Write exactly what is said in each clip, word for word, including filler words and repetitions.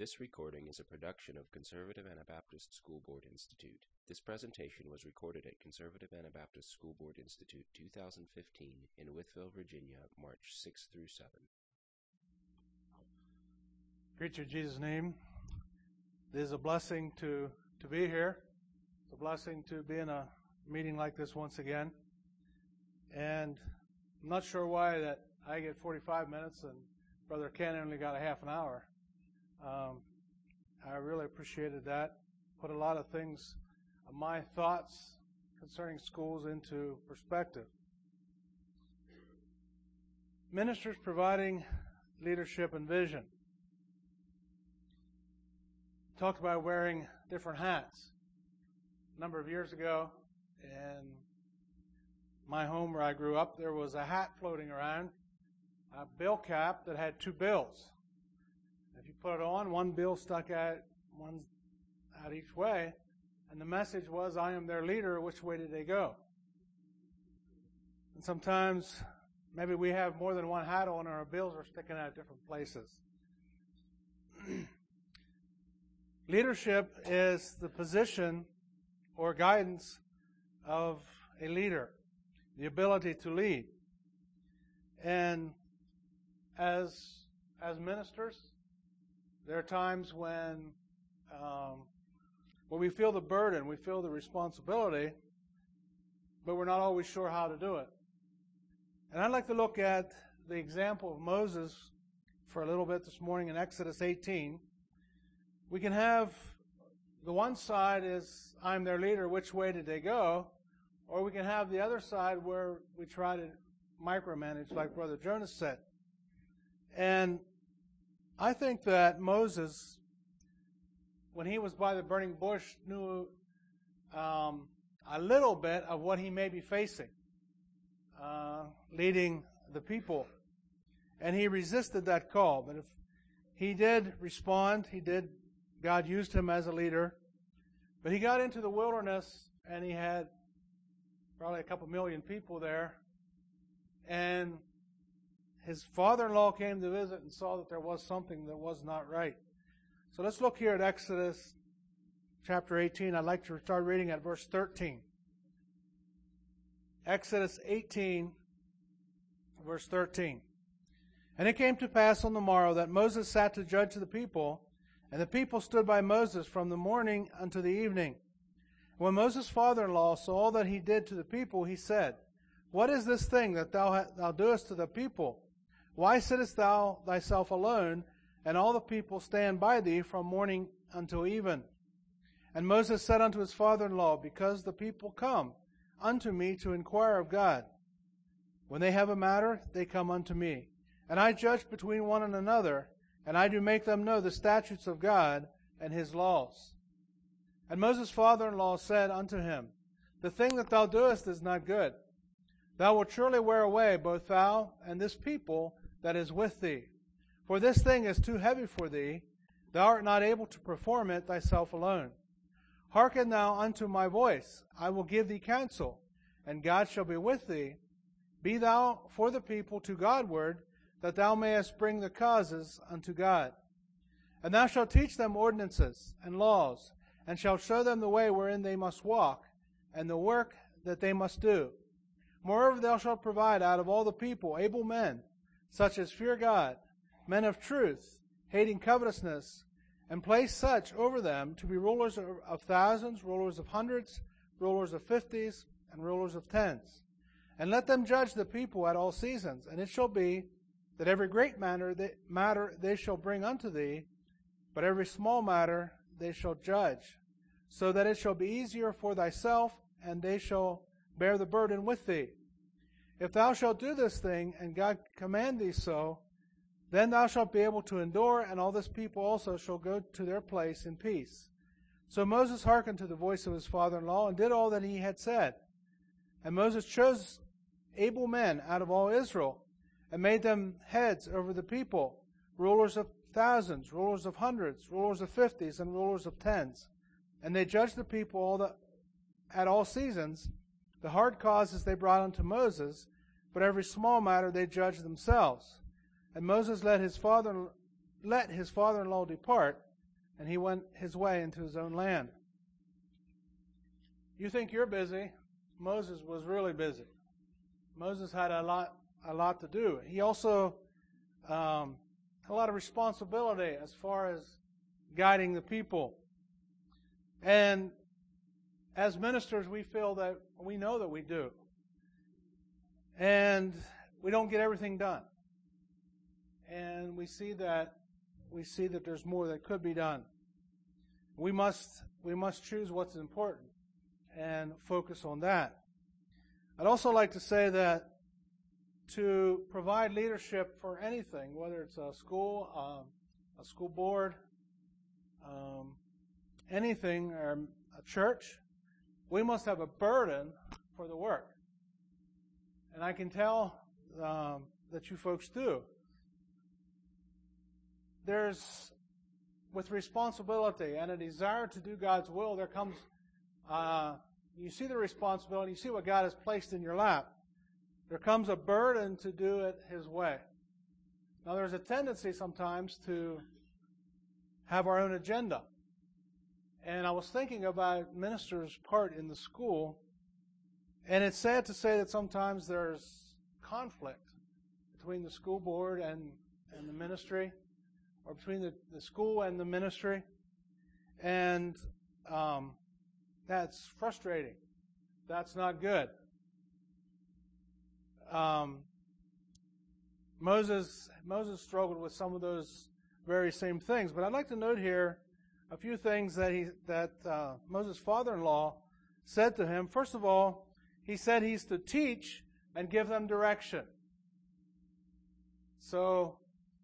This recording is a production of Conservative Anabaptist School Board Institute. This presentation was recorded at Conservative Anabaptist School Board Institute two thousand fifteen in Wytheville, Virginia, March sixth through seventh. Greet you in Jesus' name. It is a blessing to, to be here. It's a blessing to be in a meeting like this once again. And I'm not sure why that I get forty-five minutes and Brother Ken only got a half an hour. Um, I really appreciated that. Put a lot of things, uh, my thoughts concerning schools into perspective. Ministers providing leadership and vision. Talked about wearing different hats. A number of years ago, in my home where I grew up, there was a hat floating around, a bill cap that had two bills. If you put it on, one bill stuck out, one out each way, and the message was, I am their leader, which way did they go? And sometimes, maybe we have more than one hat on, and our bills are sticking out different places. Leadership is the position or guidance of a leader, the ability to lead. And as, as ministers, there are times when, um, when we feel the burden, we feel the responsibility, but we're not always sure how to do it. And I'd like to look at the example of Moses for a little bit this morning in Exodus eighteen. We can have the one side is, I'm their leader, which way did they go? Or we can have the other side where we try to micromanage, like Brother Jonas said. And I think that Moses, when he was by the burning bush, knew um, a little bit of what he may be facing, uh, leading the people. And he resisted that call. But if he did respond, he did, God used him as a leader. But he got into the wilderness, and he had probably a couple million people there. And his father-in-law came to visit and saw that there was something that was not right. So let's look here at Exodus chapter eighteen. I'd like to start reading at verse thirteen. Exodus eighteen, verse thirteen. And it came to pass on the morrow that Moses sat to judge the people, and the people stood by Moses from the morning unto the evening. When Moses' father-in-law saw all that he did to the people, he said, What is this thing that thou, ha- thou doest to the people? Why sittest thou thyself alone, and all the people stand by thee from morning until even? And Moses said unto his father-in-law, Because the people come unto me to inquire of God. When they have a matter, they come unto me. And I judge between one and another, and I do make them know the statutes of God and his laws. And Moses' father-in-law said unto him, The thing that thou doest is not good. Thou wilt surely wear away both thou and this people that is with thee. For this thing is too heavy for thee. Thou art not able to perform it thyself alone. Hearken thou unto my voice. I will give thee counsel, and God shall be with thee. Be thou for the people to Godward, that thou mayest bring the causes unto God. And thou shalt teach them ordinances and laws, and shalt show them the way wherein they must walk, and the work that they must do. Moreover, thou shalt provide out of all the people able men, such as fear God, men of truth, hating covetousness, and place such over them to be rulers of thousands, rulers of hundreds, rulers of fifties, and rulers of tens. And let them judge the people at all seasons. And it shall be that every great matter they, matter they shall bring unto thee, but every small matter they shall judge, so that it shall be easier for thyself, and they shall bear the burden with thee. If thou shalt do this thing, and God command thee so, then thou shalt be able to endure, and all this people also shall go to their place in peace. So Moses hearkened to the voice of his father-in-law, and did all that he had said. And Moses chose able men out of all Israel, and made them heads over the people, rulers of thousands, rulers of hundreds, rulers of fifties, and rulers of tens. And they judged the people all the, at all seasons. The hard causes they brought unto Moses, but every small matter they judged themselves. And Moses let his father let his father-in-law depart, and he went his way into his own land. You think you're busy. Moses was really busy. Moses had a lot, a lot to do. He also um, had a lot of responsibility as far as guiding the people. And as ministers, we feel that we know that we do. And we don't get everything done. And we see that we see that there's more that could be done. We must we must choose what's important and focus on that. I'd also like to say that to provide leadership for anything, whether it's a school, um, a school board, um, anything, or a church, we must have a burden for the work. And I can tell um, that you folks do. There's, with responsibility and a desire to do God's will, there comes, uh, you see the responsibility, you see what God has placed in your lap. There comes a burden to do it His way. Now, there's a tendency sometimes to have our own agenda. And I was thinking about ministers' part in the school, and it's sad to say that sometimes there's conflict between the school board and, and the ministry, or between the, the school and the ministry, and um, that's frustrating. That's not good. Um, Moses Moses struggled with some of those very same things, but I'd like to note here a few things that he that uh, Moses' father-in-law said to him. First of all, he said he's to teach and give them direction. So,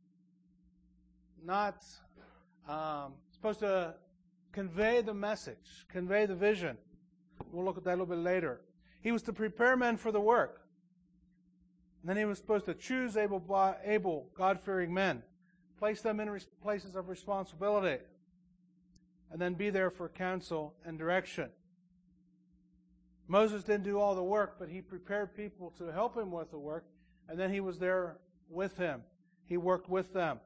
not um, supposed to convey the message, convey the vision. We'll look at that a little bit later. He was to prepare men for the work. And then he was supposed to choose able, able God-fearing men, place them in places of responsibility, and then be there for counsel and direction. Moses didn't do all the work, but he prepared people to help him with the work, and then he was there with him. He worked with them.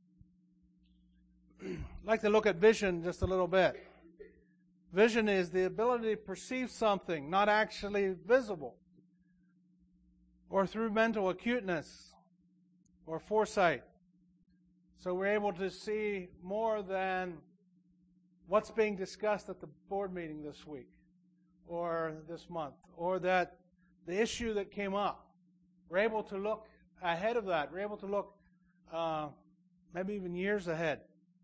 I'd like to look at vision just a little bit. Vision is the ability to perceive something not actually visible, or through mental acuteness or foresight. So we're able to see more than what's being discussed at the board meeting this week or this month, or that the issue that came up. We're able to look ahead of that. We're able to look uh, maybe even years ahead.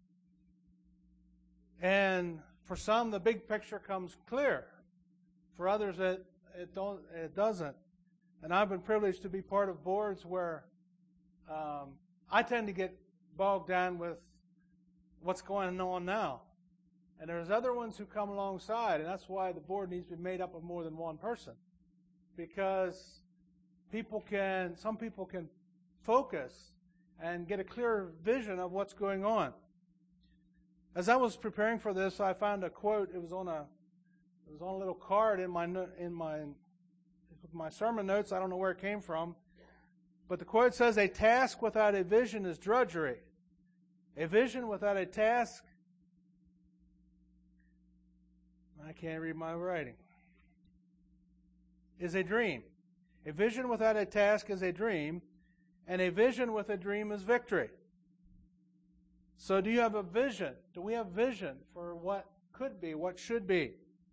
And for some, the big picture comes clear. For others, it it, don't, it doesn't. And I've been privileged to be part of boards where um, I tend to get bogged down with what's going on now. And there's other ones who come alongside, and that's why the board needs to be made up of more than one person. Because people can, some people can focus and get a clearer vision of what's going on. As I was preparing for this, I found a quote. It was on a, it was on a little card in my in my my sermon notes. I don't know where it came from, but the quote says, "A task without a vision is drudgery. A vision without a task." I can't read my writing. Is a dream. A vision without a task is a dream, and a vision with a dream is victory. So do you have a vision? Do we have vision for what could be, what should be?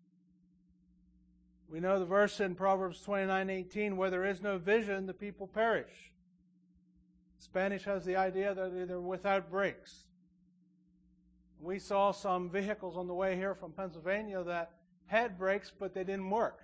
We know the verse in Proverbs twenty-nine eighteen, where there is no vision, the people perish. Spanish has the idea that they're without brakes. We saw some vehicles on the way here from Pennsylvania that had brakes, but they didn't work.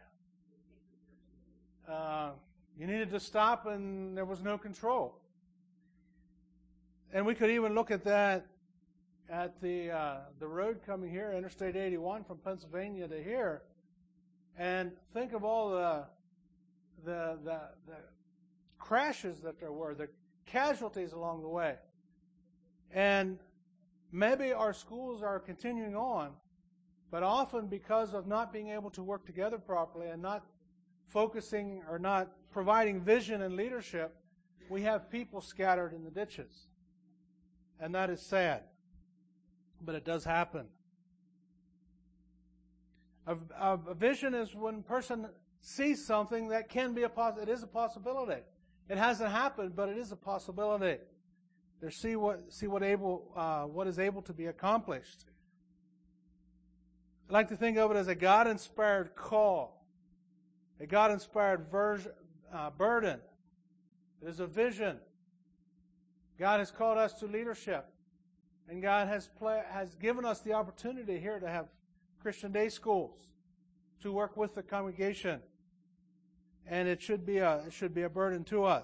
Uh, you needed to stop, and there was no control. And we could even look at that at the uh, the road coming here, Interstate eighty-one from Pennsylvania to here, and think of all the the the, the crashes that there were, the casualties along the way. And maybe our schools are continuing on, but often because of not being able to work together properly and not focusing or not providing vision and leadership, we have people scattered in the ditches. And that is sad. but it does happen. A, a, a vision is when a person sees something that can be a poss- it is a possibility. It hasn't happened, but it is a possibility. They see what see what able uh, what is able to be accomplished. I like to think of it as a God-inspired call, a God-inspired version, uh, burden. It is a vision. God has called us to leadership, and God has play, has given us the opportunity here to have Christian day schools, to work with the congregation, and it should be a it should be a burden to us.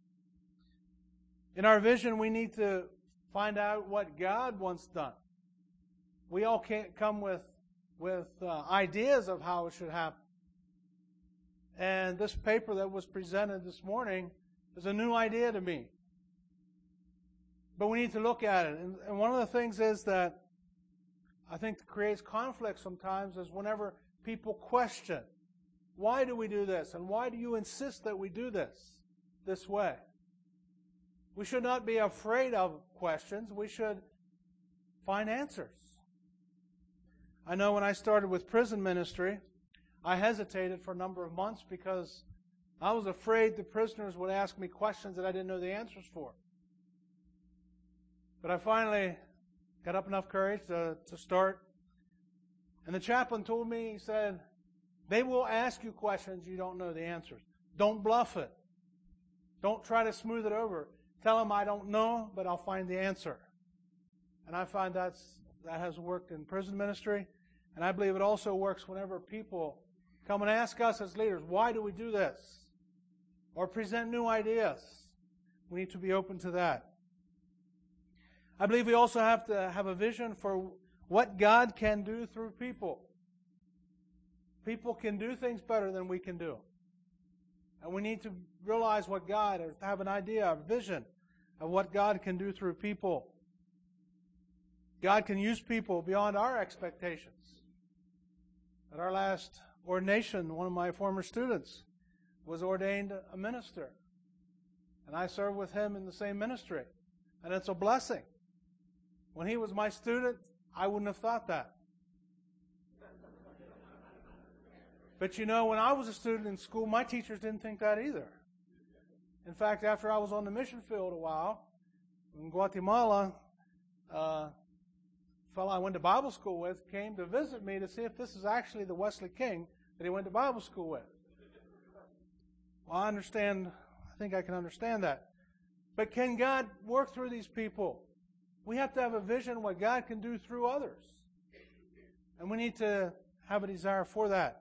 In our vision, we need to find out what God wants done. We all can't come with with uh, ideas of how it should happen. And this paper that was presented this morning is a new idea to me. But we need to look at it. And, and one of the things is that I think creates conflict sometimes is whenever people question, why do we do this? And why do you insist that we do this this way? We should not be afraid of questions. We should find answers. I know when I started with prison ministry, I hesitated for a number of months because I was afraid the prisoners would ask me questions that I didn't know the answers for. But I finally got up enough courage to, to start. And the chaplain told me, he said, they will ask you questions you don't know the answers. Don't bluff it. Don't try to smooth it over. Tell them I don't know, but I'll find the answer. And I find that's, that has worked in prison ministry. And I believe it also works whenever people come and ask us as leaders, why do we do this? Or present new ideas. We need to be open to that. I believe we also have to have a vision for what God can do through people. People can do things better than we can do. And we need to realize what God, or have an idea, a vision of what God can do through people. God can use people beyond our expectations. At our last ordination, one of my former students was ordained a minister. And I served with him in the same ministry. And it's a blessing. When he was my student, I wouldn't have thought that. But you know, when I was a student in school, my teachers didn't think that either. In fact, after I was on the mission field a while, in Guatemala, uh, a fellow I went to Bible school with came to visit me to see if this is actually the Wesley King that he went to Bible school with. Well, I understand, I think I can understand that. But can God work through these people? We have to have a vision of what God can do through others. And we need to have a desire for that.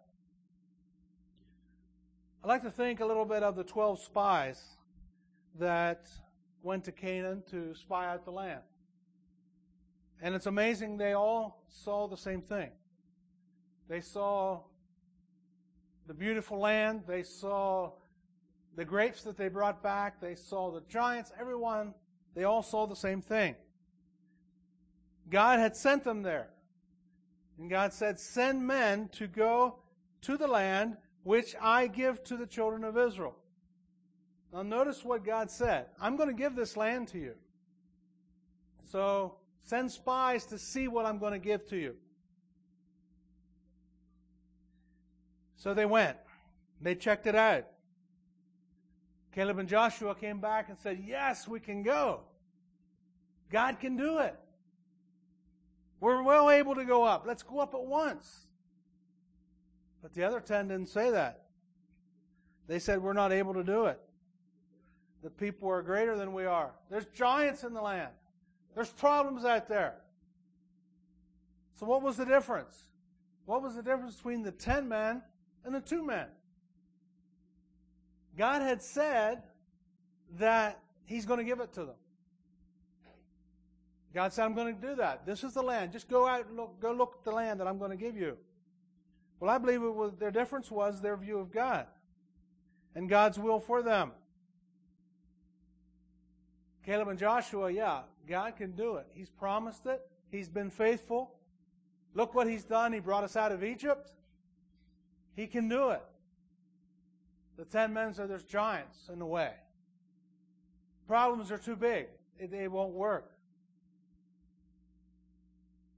I'd like to think a little bit of the twelve spies that went to Canaan to spy out the land. And it's amazing they all saw the same thing. They saw the beautiful land. They saw the grapes that they brought back. They saw the giants. Everyone, they all saw the same thing. God had sent them there. And God said, send men to go to the land which I give to the children of Israel. Now notice what God said. I'm going to give this land to you. So send spies to see what I'm going to give to you. So they went. They checked it out. Caleb and Joshua came back and said, yes, we can go. God can do it. We're well able to go up. Let's go up at once. But the other ten didn't say that. They said, we're not able to do it. The people are greater than we are. There's giants in the land. There's problems out there. So what was the difference? What was the difference between the ten men and the two men? God had said that He's going to give it to them. God said, I'm going to do that. This is the land. Just go out and look, go look at the land that I'm going to give you. Well, I believe it was, their difference was their view of God and God's will for them. Caleb and Joshua, yeah, God can do it. He's promised it. He's been faithful. Look what He's done. He brought us out of Egypt. He can do it. The ten men said there's giants in the way. Problems are too big. It, it won't work.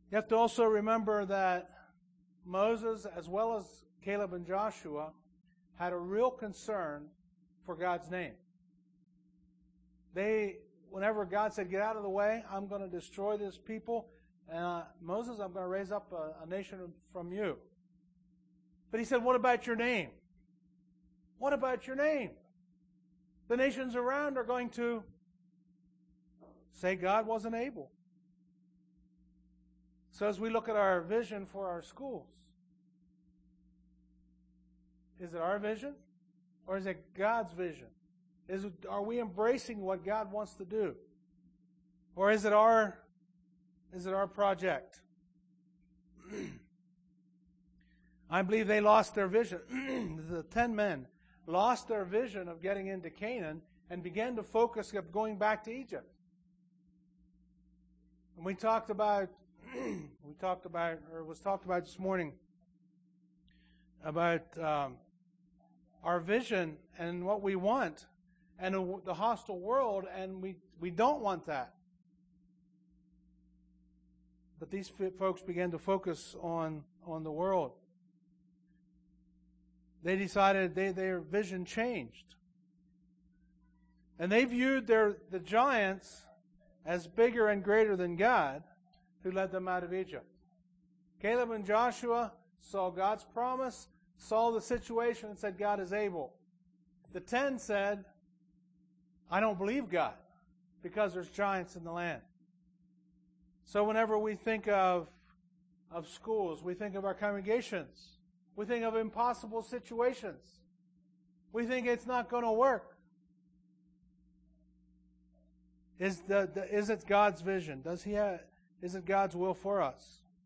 You have to also remember that Moses, as well as Caleb and Joshua, had a real concern for God's name. They, whenever God said, get out of the way, I'm going to destroy this people, and uh, Moses, I'm going to raise up a, a nation from you. But he said, what about your name? What about your name? The nations around are going to say God wasn't able. So as we look at our vision for our schools, is it our vision or is it God's vision? Is it, are we embracing what God wants to do? Or is it our, is it our project? I believe they lost their vision. The ten men lost their vision of getting into Canaan and began to focus on going back to Egypt. And we talked about, we talked about, or was talked about this morning, about um, our vision and what we want, and the hostile world, and we, we don't want that. But these folks began to focus on, on the world. They decided they, their vision changed. And they viewed their the giants as bigger and greater than God, who led them out of Egypt. Caleb and Joshua saw God's promise, saw the situation, and said, God is able. The ten said, I don't believe God, because there's giants in the land. So whenever we think of, of schools, we think of our congregations, we think of impossible situations, we think it's not going to work. Is the, the is it God's vision? Does He have, is it God's will for us?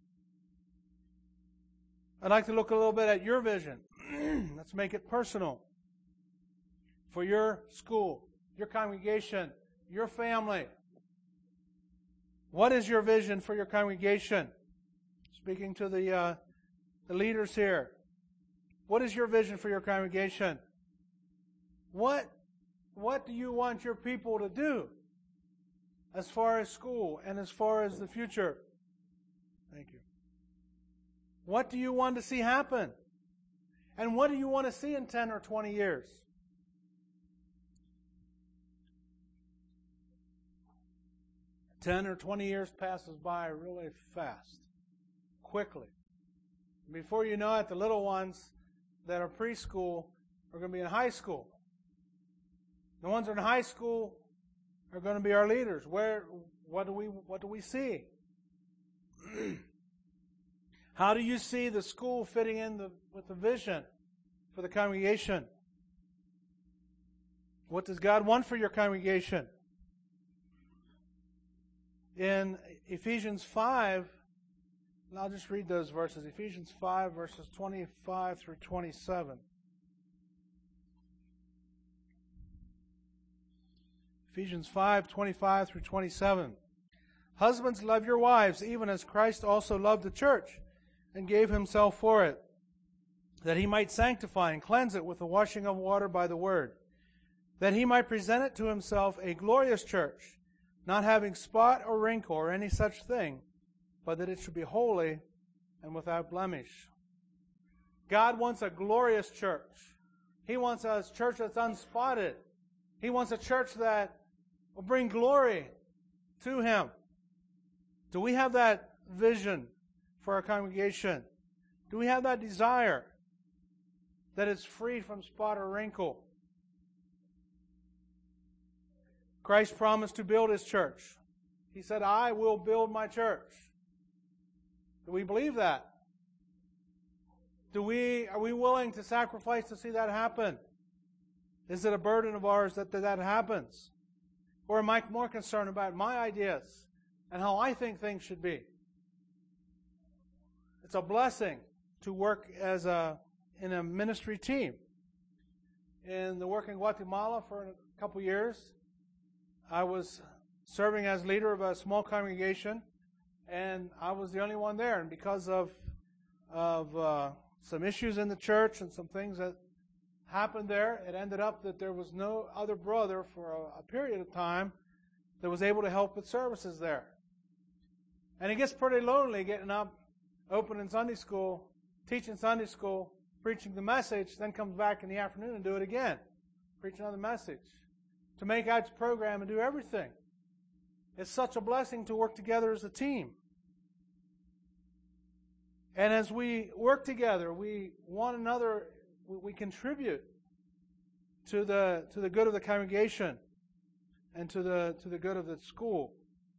I'd like to look a little bit at your vision. Let's make it personal. For your school, your congregation, your family. What is your vision for your congregation? Speaking to the, uh, the leaders here. What is your vision for your congregation? What, what do you want your people to do as far as school and as far as the future? Thank you. What do you want to see happen? And what do you want to see in ten or twenty years? ten or twenty years passes by really fast, quickly. Before you know it, the little ones that are preschool are going to be in high school. The ones that are in high school are going to be our leaders. Where, what do we, what do we see? How do you see the school fitting in the, with the vision for the congregation? What does God want for your congregation? In Ephesians five, and I'll just read those verses. Ephesians five, verses twenty-five through twenty-seven. Ephesians five, twenty-five through twenty-seven. Husbands, love your wives, even as Christ also loved the church, and gave himself for it, that he might sanctify and cleanse it with the washing of water by the word, that he might present it to himself a glorious church, not having spot or wrinkle or any such thing, but that it should be holy and without blemish. God wants a glorious church. He wants a church that's unspotted. He wants a church that will bring glory to Him. Do we have that vision for our congregation? Do we have that desire that it's free from spot or wrinkle? Christ promised to build His church. He said, I will build my church. Do we believe that? Do we, are we willing to sacrifice to see that happen? Is it a burden of ours that that happens? Or am I more concerned about my ideas and how I think things should be? It's a blessing to work as a in a ministry team. In the work in Guatemala for a couple years, I was serving as leader of a small congregation, and I was the only one there. And because of of uh, some issues in the church and some things that happened there, it ended up that there was no other brother for a, a period of time that was able to help with services there. And it gets pretty lonely getting up, opening Sunday school, teaching Sunday school, preaching the message, then comes back in the afternoon and do it again. Preach another message. To make out your program and do everything. It's such a blessing to work together as a team. And as we work together, we one another, we contribute to the to the good of the congregation and to the to the good of the school.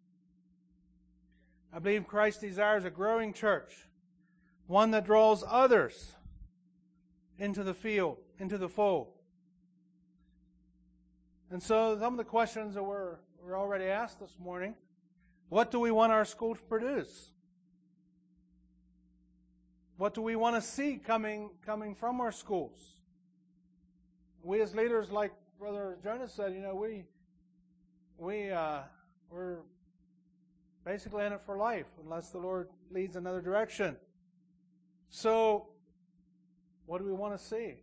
I believe Christ desires a growing church, one that draws others into the field, into the fold. And so some of the questions that were, were already asked this morning, what do we want our school to produce? What do we want to see coming coming from our schools? We as leaders, like Brother Jonas said, you know, we we uh, we're basically in it for life, unless the Lord leads another direction. So, what do we want to see?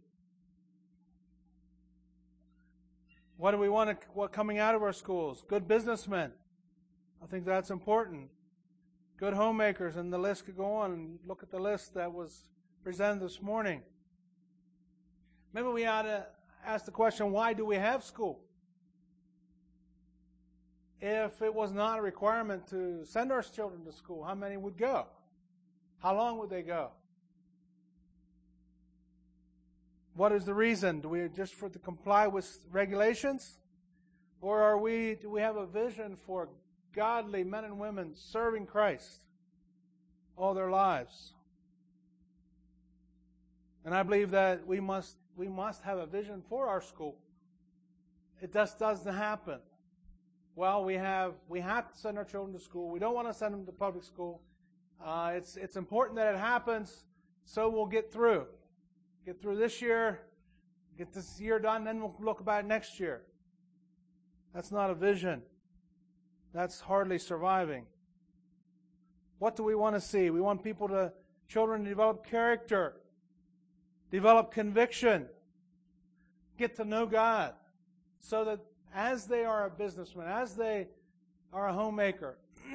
What do we want to, what coming out of our schools? Good businessmen. I think that's important. Good homemakers, and the list could go on. Look at the list that was presented this morning. Maybe we ought to ask the question, why do we have school? If it was not a requirement to send our children to school, how many would go? How long would they go? What is the reason? Do we just for to comply with regulations? Or are we do we have a vision for godly men and women serving Christ all their lives? And I believe that we must we must have a vision for our school. It just doesn't happen. Well, we have we have to send our children to school. We don't want to send them to public school. Uh, it's it's important that it happens, so we'll get through. Get through this year, get this year done, then we'll look about it next year. That's not a vision. That's hardly surviving. What do we want to see? We want people to, children to develop character, develop conviction, get to know God, so that as they are a businessman, as they are a homemaker,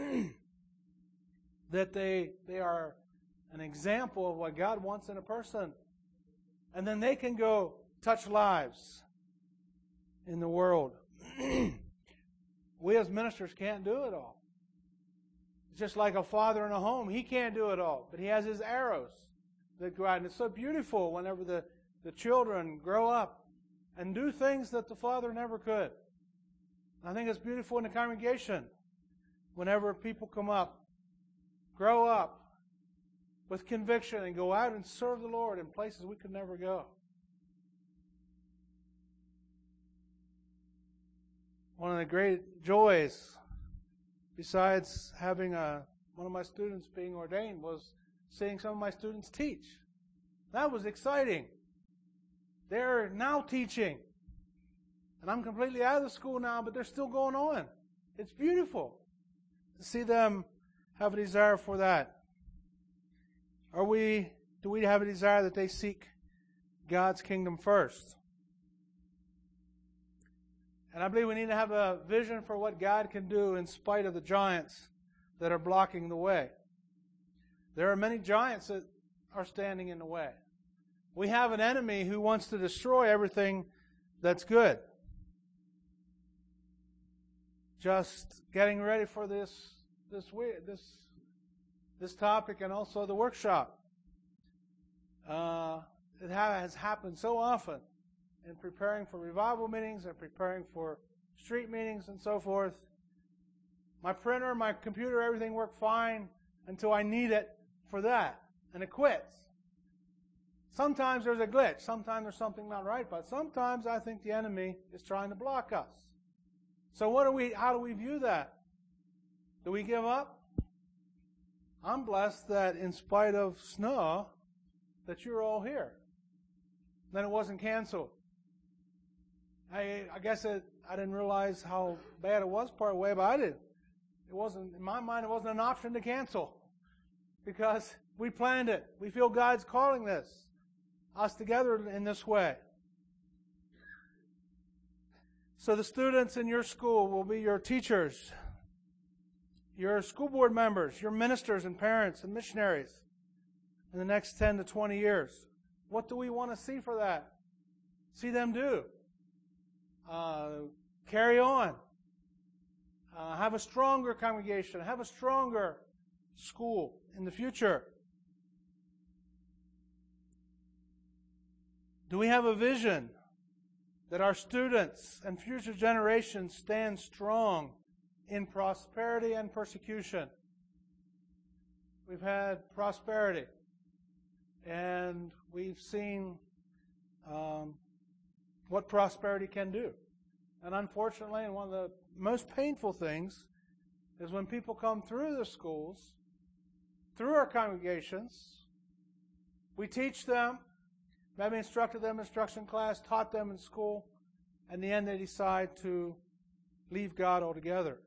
that they they are an example of what God wants in a person. And then they can go touch lives in the world. We as ministers can't do it all. It's just like a father in a home. He can't do it all, but he has his arrows that go out. And it's so beautiful whenever the, the children grow up and do things that the father never could. I think it's beautiful in the congregation whenever people come up, grow up with conviction and go out and serve the Lord in places we could never go. One of the great joys, besides having a, one of my students being ordained, was seeing some of my students teach. That was exciting. They're now teaching. And I'm completely out of the school now, but they're still going on. It's beautiful to see them have a desire for that. Are we, do we have a desire that they seek God's kingdom first? And I believe we need to have a vision for what God can do in spite of the giants that are blocking the way. There are many giants that are standing in the way. We have an enemy who wants to destroy everything that's good. Just getting ready for this this week, this this topic and also the workshop. Uh, it ha- has happened so often in preparing for revival meetings and preparing for street meetings and so forth. My printer, my computer, everything worked fine until I need it for that, and it quits. Sometimes there's a glitch. Sometimes there's something not right, but sometimes I think the enemy is trying to block us. So what do we? How do we view that? Do we give up? I'm blessed that in spite of snow, that you're all here. Then it wasn't canceled. I, I guess it, I didn't realize how bad it was part way, but I did. It wasn't, in my mind, it wasn't an option to cancel because we planned it. We feel God's calling this, us together in this way. So the students in your school will be your teachers. your school board members, your ministers and parents and missionaries in the next ten to twenty years? What do we want to see for that? See them do. Uh, carry on. Uh, have a stronger congregation. Have a stronger school in the future. Do we have a vision that our students and future generations stand strong in prosperity and persecution? We've had prosperity, and we've seen um, what prosperity can do. And unfortunately, and one of the most painful things is when people come through the schools, through our congregations, we teach them, maybe instructed them in instruction class, taught them in school, and in the end they decide to leave God altogether.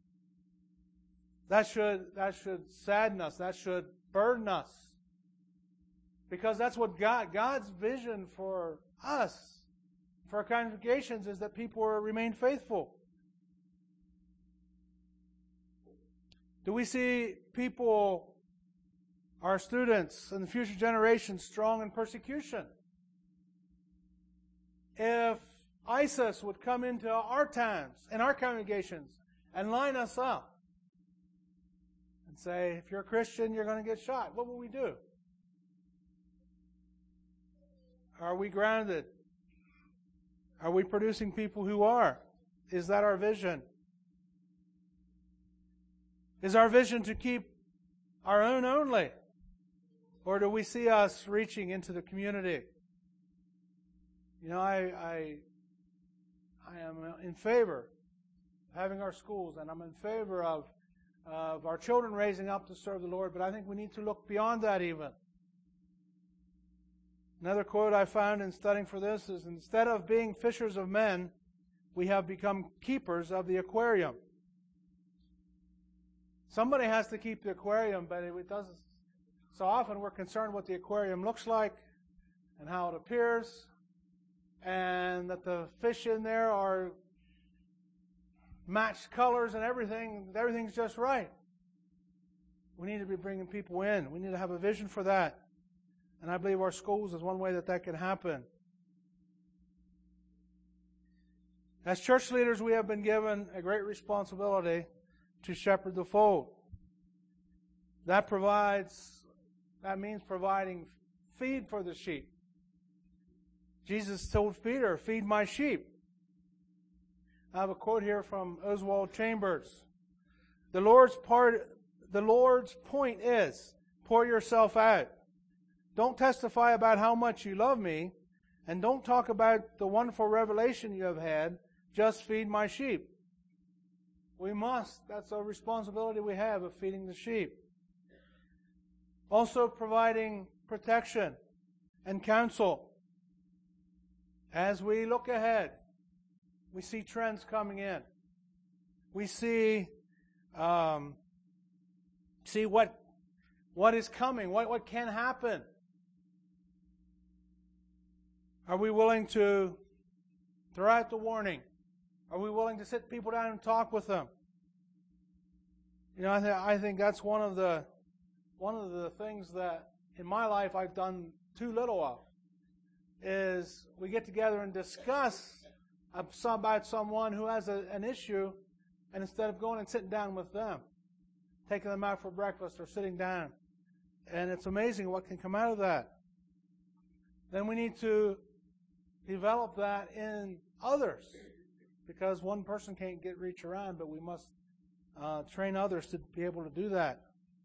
That should, that should sadden us. That should burden us. Because that's what God, God's vision for us, for our congregations, is that people remain faithful. Do we see people, our students and the future generations, strong in persecution? If ISIS would come into our towns and our congregations and line us up and say, if you're a Christian, you're going to get shot, what will we do? Are we grounded? Are we producing people who are? Is that our vision? Is our vision to keep our own only? Or do we see us reaching into the community? You know, I, I, I am in favor of having our schools, and I'm in favor of, of our children raising up to serve the Lord, but I think we need to look beyond that even. Another quote I found in studying for this is, instead of being fishers of men, we have become keepers of the aquarium. Somebody has to keep the aquarium, but it doesn't. So often we're concerned what the aquarium looks like and how it appears, and that the fish in there are matched colors and everything. Everything's just right. We need to be bringing people in. We need to have a vision for that. And I believe our schools is one way that that can happen. As church leaders, we have been given a great responsibility to shepherd the fold. That provides, that means providing feed for the sheep. Jesus told Peter, feed my sheep. I have a quote here from Oswald Chambers. The Lord's part, the Lord's point is, pour yourself out. Don't testify about how much you love me, and don't talk about the wonderful revelation you have had. Just feed my sheep. We must. That's a responsibility we have of feeding the sheep. Also providing protection and counsel. As we look ahead, we see trends coming in. We see um, see what what is coming, what, what can happen. Are we willing to throw out the warning? Are we willing to sit people down and talk with them? You know, I, th- I think that's one of the one of the things that in my life I've done too little of. Is we get together and discuss about someone who has a, an issue, and instead of going and sitting down with them, taking them out for breakfast or sitting down, and it's amazing what can come out of that. Then we need to develop that in others, because one person can't get reach around, but we must uh, train others to be able to do that.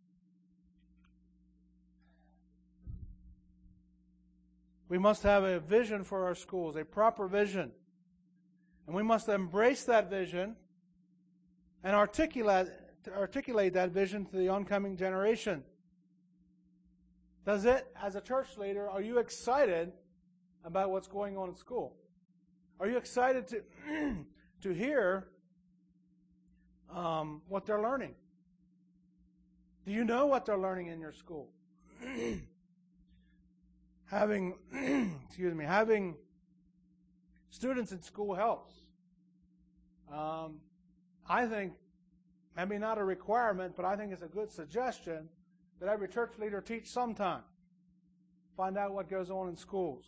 We must have a vision for our schools, a proper vision. And we must embrace that vision and articulate, articulate that vision to the oncoming generation. Does it, as a church leader, are you excited about what's going on in school? Are you excited to to hear um, what they're learning? Do you know what they're learning in your school? Having, excuse me, having students in school helps. Um, I think Maybe not a requirement, but I think it's a good suggestion that every church leader teach sometime. Find out what goes on in schools.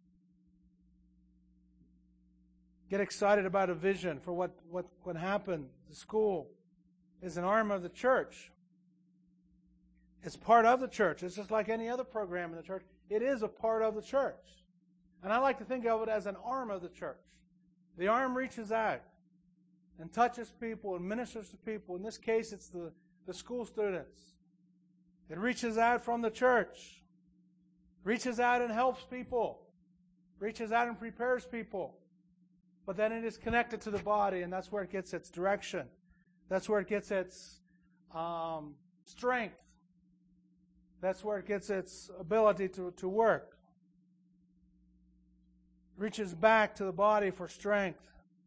Get excited about a vision for what, what, what happened. The school is an arm of the church. It's part of the church. It's just like any other program in the church. It is a part of the church. And I like to think of it as an arm of the church. The arm reaches out and touches people and ministers to people. In this case, it's the, the school students. It reaches out from the church. Reaches out and helps people. Reaches out and prepares people. But then it is connected to the body, and that's where it gets its direction. That's where it gets its um, strength. That's where it gets its ability to, to work. Reaches back to the body for strength.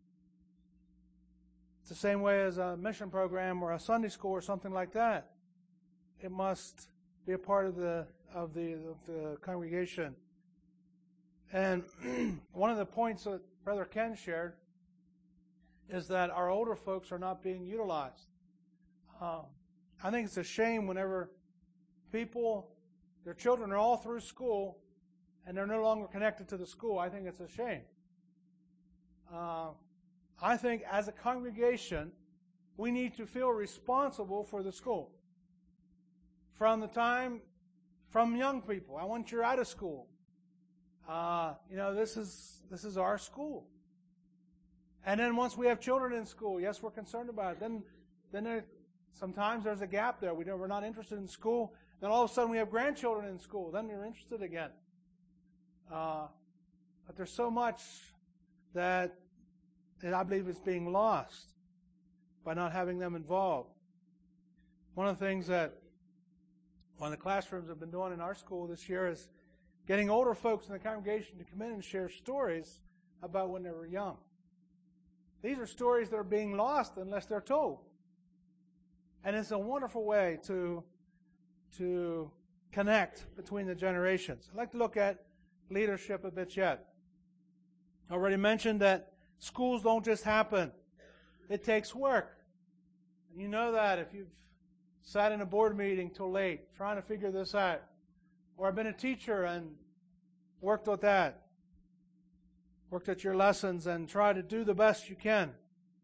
It's the same way as a mission program or a Sunday school or something like that. It must be a part of the of the, of the congregation. And one of the points that Brother Ken shared is that our older folks are not being utilized. Um, I think it's a shame whenever people, their children are all through school and they're no longer connected to the school. I think it's a shame. Uh, I think as a congregation, we need to feel responsible for the school. From the time, from young people, I want you out of school. Uh, you know, this is this is our school. And then once we have children in school, yes, we're concerned about it. Then, then there, sometimes there's a gap there. We don't, we're not interested in school. Then all of a sudden we have grandchildren in school. Then we're interested again. Uh, but there's so much that, that I believe is being lost by not having them involved. One of the things that one of the classrooms have been doing in our school this year is getting older folks in the congregation to come in and share stories about when they were young. These are stories that are being lost unless they're told. And it's a wonderful way to, to connect between the generations. I'd like to look at leadership a bit yet. I already mentioned that schools don't just happen. It takes work. And you know that if you've sat in a board meeting till late trying to figure this out. Or I've been a teacher and worked with that. Worked at your lessons and try to do the best you can.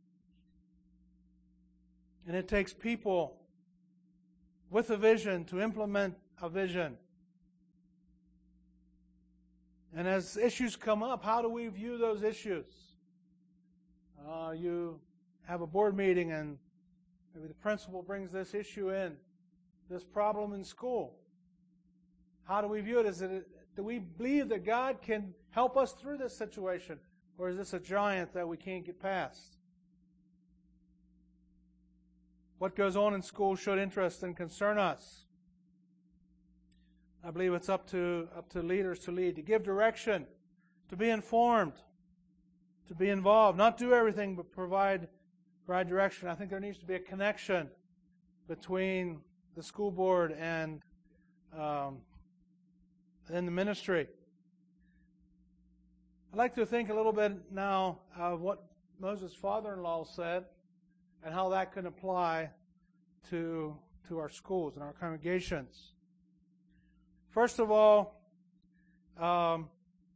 And it takes people with a vision to implement a vision. And as issues come up, how do we view those issues? Uh, you have a board meeting and maybe the principal brings this issue in, this problem in school. How do we view it? Is it, do we believe that God can help us through this situation? Or is this a giant that we can't get past? What goes on in school should interest and concern us. I believe it's up to, up to leaders to lead, to give direction, to be informed, to be involved, not do everything but provide, provide direction. I think there needs to be a connection between the school board and um, in the ministry. I'd like to think a little bit now of what Moses' father-in-law said and how that can apply to, to our schools and our congregations. First of all, um,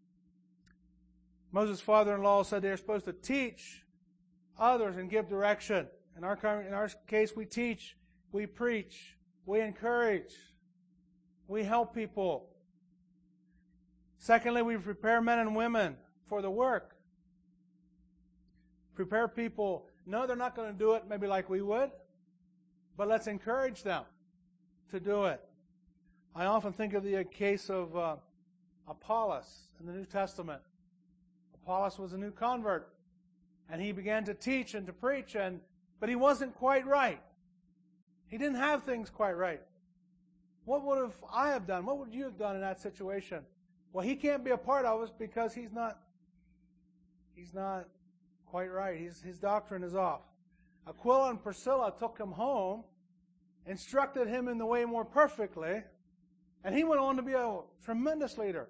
Moses' father-in-law said they're supposed to teach others and give direction. In our, in our case, we teach, we preach, we encourage, we help people. Secondly, we prepare men and women for the work. Prepare people. No, they're not going to do it maybe like we would, but let's encourage them to do it. I often think of the case of uh, Apollos in the New Testament. Apollos was a new convert, and he began to teach and to preach, and but he wasn't quite right. He didn't have things quite right. What would have I have done? What would you have done in that situation? Well, he can't be a part of us because he's not he's not quite right. He's, his doctrine is off. Aquila and Priscilla took him home, instructed him in the way more perfectly, and he went on to be a tremendous leader.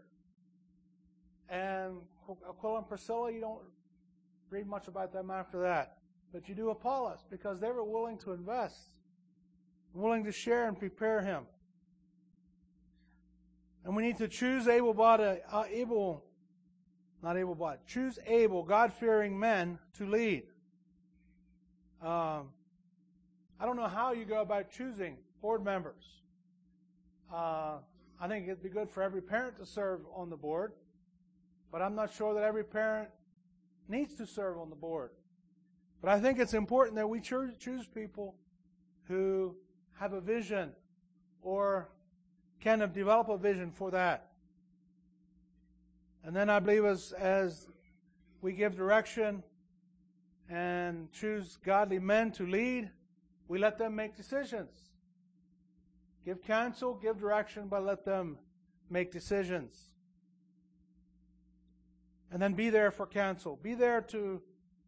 And Aquila and Priscilla, you don't read much about them after that. but you do Apollos, because they were willing to invest, willing to share and prepare him. And we need to choose able-bodied, uh, able, not able-bodied, choose able, God-fearing men to lead. Um, I don't know how you go about choosing board members. Uh, I think it'd be good for every parent to serve on the board, but I'm not sure that every parent needs to serve on the board. But I think it's important that we choose, choose people who have a vision or can have developed a vision for that. And then I believe as, as we give direction and choose godly men to lead, we let them make decisions. Give counsel, give direction, but let them make decisions. And then be there for counsel. Be there to,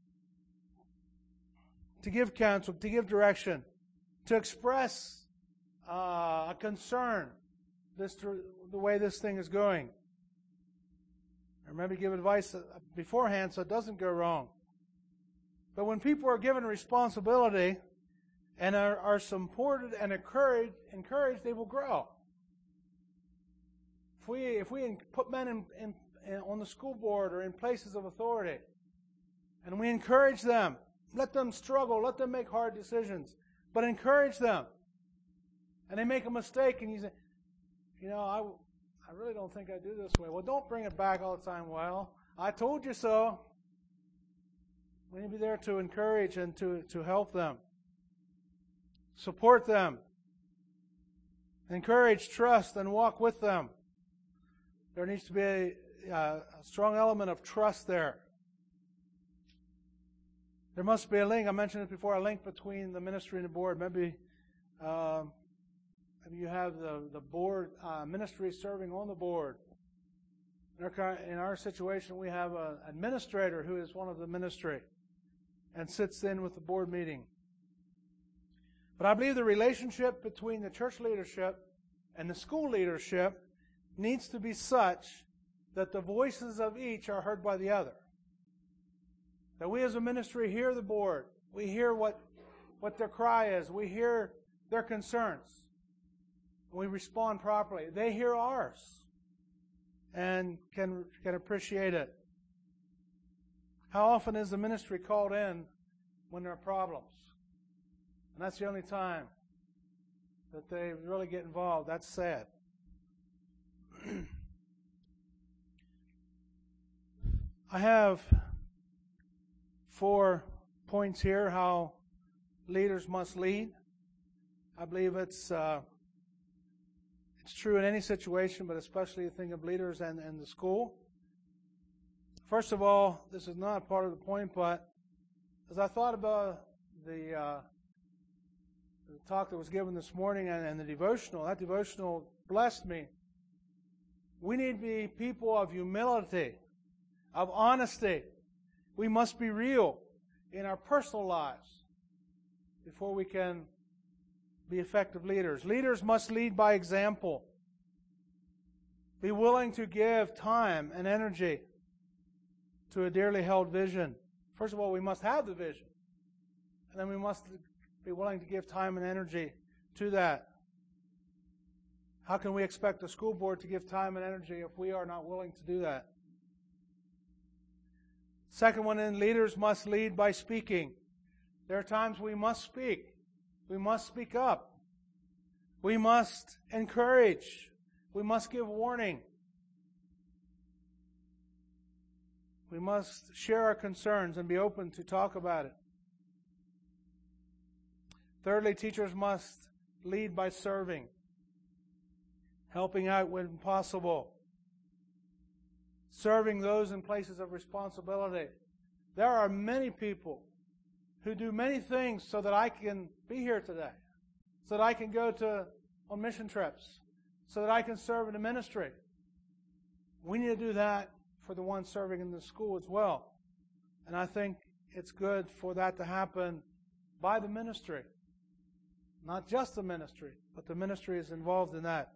to give counsel, to give direction, to express uh, a concern this the way this thing is going. And maybe give advice beforehand so it doesn't go wrong. But when people are given responsibility and are, are supported and encouraged, encouraged, they will grow. If we if we put men in, in, in on the school board or in places of authority, and we encourage them, let them struggle, let them make hard decisions, but encourage them, and they make a mistake, and you say, you know, I, I really don't think I do this way. Well, don't bring it back all the time. Well, I told you so. We need to be there to encourage and to, to help them. Support them. Encourage, trust, and walk with them. There needs to be a, a strong element of trust there. There must be a link. I mentioned it before, a link between the ministry and the board. Maybe um, maybe you have the, the board uh, ministry serving on the board. In our, in our situation, we have an administrator who is one of the ministry and sits in with the board meeting. But I believe the relationship between the church leadership and the school leadership needs to be such that the voices of each are heard by the other. That we as a ministry hear the board. We hear what, what their cry is. We hear their concerns. We respond properly. They hear ours and can, can appreciate it. How often is the ministry called in when there are problems? And that's the only time that they really get involved. That's sad. I have four points here how leaders must lead. I believe it's uh, it's true in any situation, but especially the thing of leaders and, and the school. First of all, this is not part of the point, but as I thought about the, uh, the talk that was given this morning and, and the devotional, that devotional blessed me. We need to be people of humility, of honesty. We must be real in our personal lives before we can be effective leaders. Leaders must lead by example. Be willing to give time and energy to a dearly held vision. First of all, we must have the vision. And then we must be willing to give time and energy to that. How can we expect a school board to give time and energy if we are not willing to do that? Second one, in leaders must lead by speaking. There are times we must speak. We must speak up. We must encourage. We must give warning. We must share our concerns and be open to talk about it. Thirdly, teachers must lead by serving, helping out when possible, serving those in places of responsibility. There are many people who do many things so that I can be here today, so that I can go to on mission trips, so that I can serve in the ministry. We need to do that for the ones serving in the school as well. And I think it's good for that to happen by the ministry. Not just the ministry, but the ministry is involved in that.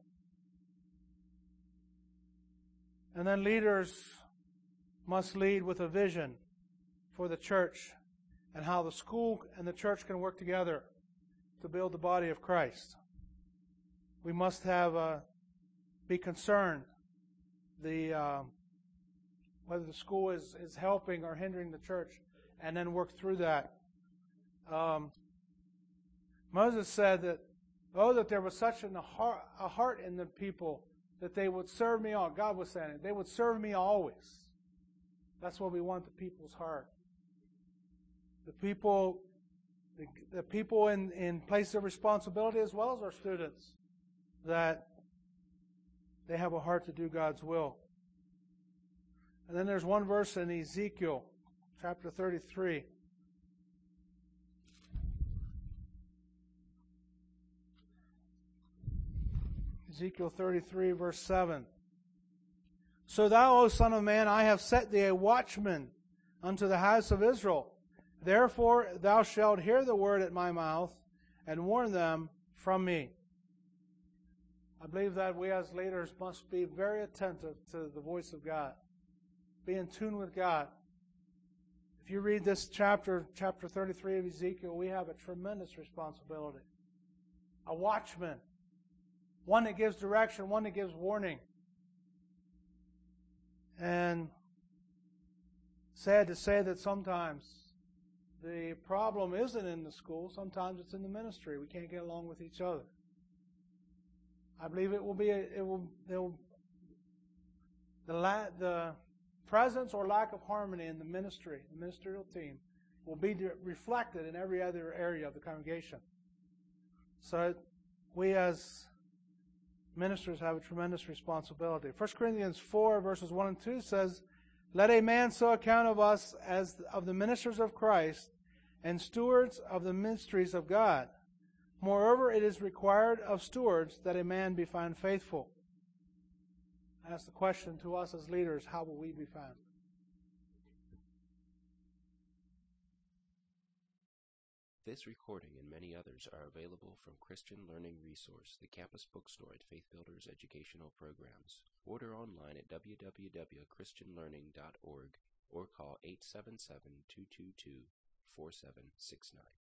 And then leaders must lead with a vision for the church and how the school and the church can work together to build the body of Christ. We must have uh, be concerned the uh, whether the school is, is helping or hindering the church, and then work through that. Um, Moses said that, oh, that there was such an, a, heart, a heart in the people that they would serve me all. God was saying it. They would serve me always. That's what we want, the people's heart. The people, the, the people in, in places of responsibility, as well as our students, that they have a heart to do God's will. And then there's one verse in Ezekiel, chapter thirty-three. Ezekiel thirty-three, verse seven. So thou, O son of man, I have set thee a watchman unto the house of Israel. Therefore thou shalt hear the word at my mouth, and warn them from me. I believe that we as leaders must be very attentive to the voice of God. Be in tune with God. If you read this chapter, chapter thirty-three of Ezekiel, we have a tremendous responsibility. A watchman. One that gives direction, one that gives warning. And sad to say that sometimes the problem isn't in the school, sometimes it's in the ministry. We can't get along with each other. I believe it will be, a, it will, it will the, la, the presence or lack of harmony in the ministry, the ministerial team, will be de- reflected in every other area of the congregation. So we as ministers have a tremendous responsibility. First Corinthians four, verses one and two says, let a man so account of us as of the ministers of Christ and stewards of the mysteries of God. Moreover, it is required of stewards that a man be found faithful. I ask the question to us as leaders, how will we be found? This recording and many others are available from Christian Learning Resource, the campus bookstore at Faith Builders Educational Programs. Order online at w w w dot christian learning dot org or call eight seven seven, two two two, four seven six nine.